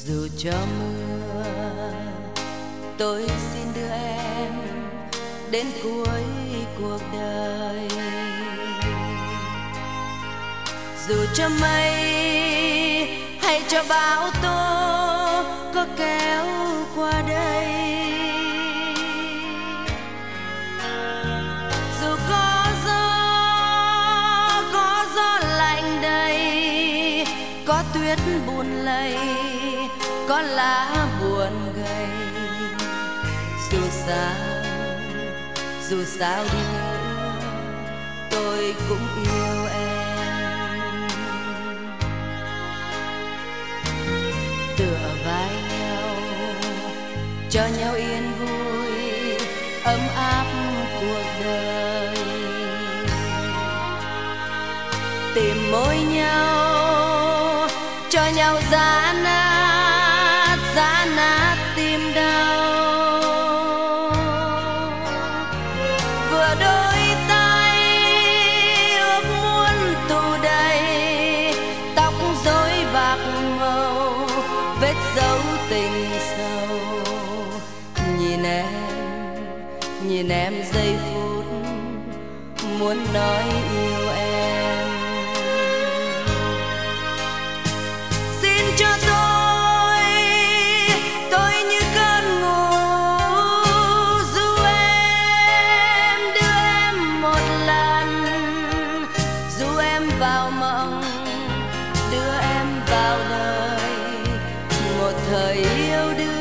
Dù cho mưa tôi xin đưa em đến cuối cuộc đời. Dù cho mây hay cho bão tố có kéo qua đây, dù có gió lạnh đầy, có tuyết buồn lầy, có lá buồn gầy, dù sao đi nữa tôi cũng yêu em. Tựa vai nhau cho nhau yên vui ấm áp cuộc đời, tìm môi nhau cho nhau giã nát tim đau. Vừa đôi tay ước muốn tù đầy, tóc rối bạc màu vết dấu tình sâu. Nhìn em giây phút muốn nói yêu em. Xin cho tôi như cơn ngủ, dù em đưa em một lần, dù em vào mộng đưa em vào đời một thời yêu đương.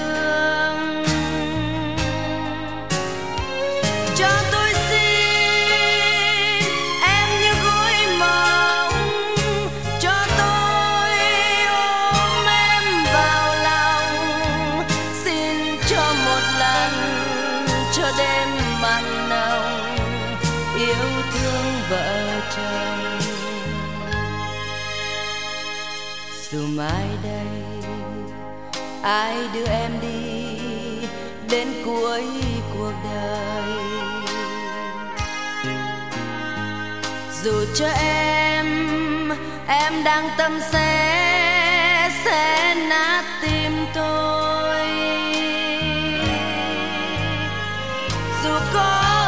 Cho tôi xin em như gối mộng, cho tôi ôm em vào lòng. Xin cho một lần cho đêm mặn nồng yêu thương vợ chồng. Dù mai đây ai đưa em đi đến cuối cuộc đời, dù cho em đang tâm sẽ nát tim tôi. Dù có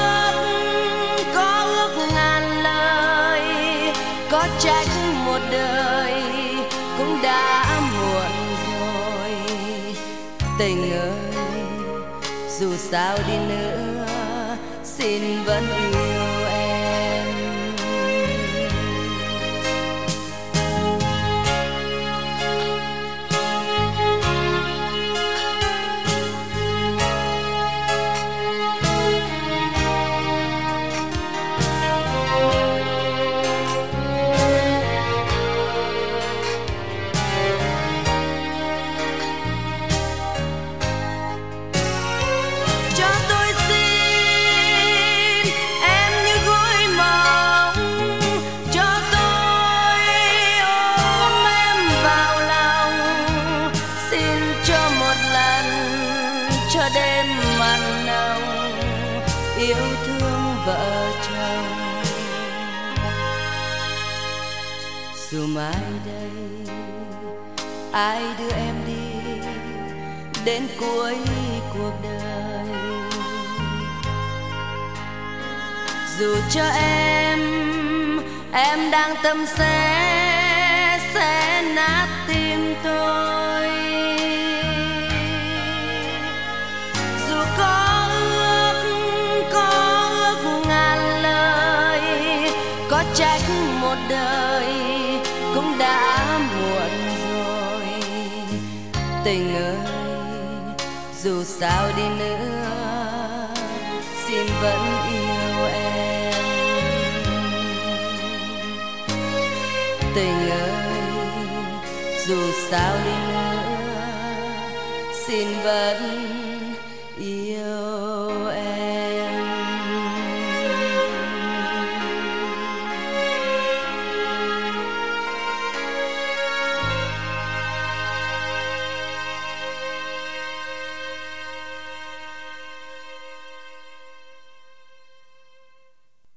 ước ngàn lời, có trách một đời cũng đã muộn rồi. Tình ơi, dù sao đi nữa xin vẫn yêu em. Cho đêm mặn nồng yêu thương vợ chồng. Dù mai đây ai đưa em đi đến cuối cuộc đời, dù cho em đang tâm sẽ nát tim tôi. Dù có ước ngàn lời, có trách một đời cũng đã muộn rồi. Tình ơi, dù sao đi nữa xin vẫn yêu em. Tình ơi, dù sao đi nữa xin vẫn yêu